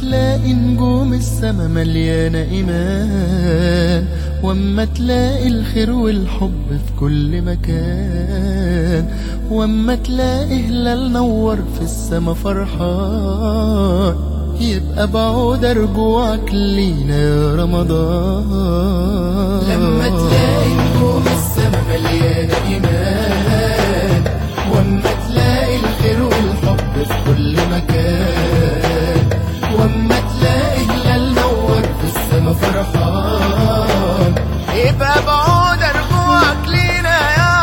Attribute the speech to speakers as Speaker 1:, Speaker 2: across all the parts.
Speaker 1: تلاقي نجوم السما مليانة إيمان، واما تلاقي الخير والحب في كل مكان، واما تلاقي هلال نور في السما فرحان، يبقى بعود رجوعك لينا يا رمضان. لما تلاقي نجوم السما مليانة إيمان، واما تلاقي الخير والحب في كل مكان، واما تلاقي هلال نور في السما فرحان، يبقى بعود رجوعك لينا يا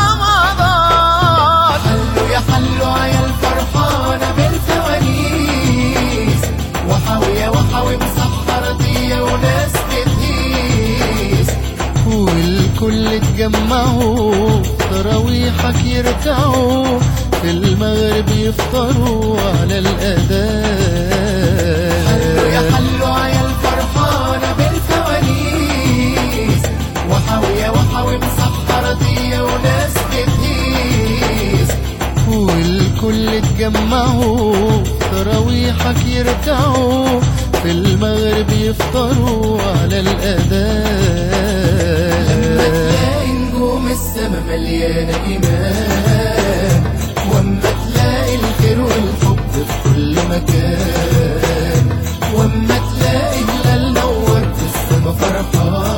Speaker 1: رمضان. حلوا يا حلوا عيا الفرحانة بالفوانيس، وحاوية وحاوي مسحرة دية وناس بتهيس، والكل اتجمعوا تراويحك يركعوا، في المغرب يفطروا على الأذان. حلوا يا حلوا عيا الفرحانة بالفوانيس، وحاوية وحاوي مسحرة دية وناس بتهيس، والكل اتجمعوا تراويحك يركعوا، في المغرب يفطروا على الأذان. لما تلاقي نجوم السما مليانة إيمان، واما تلاقي الخير والحب في كل مكان، واما تلاقي هلال نور في السما فرحان،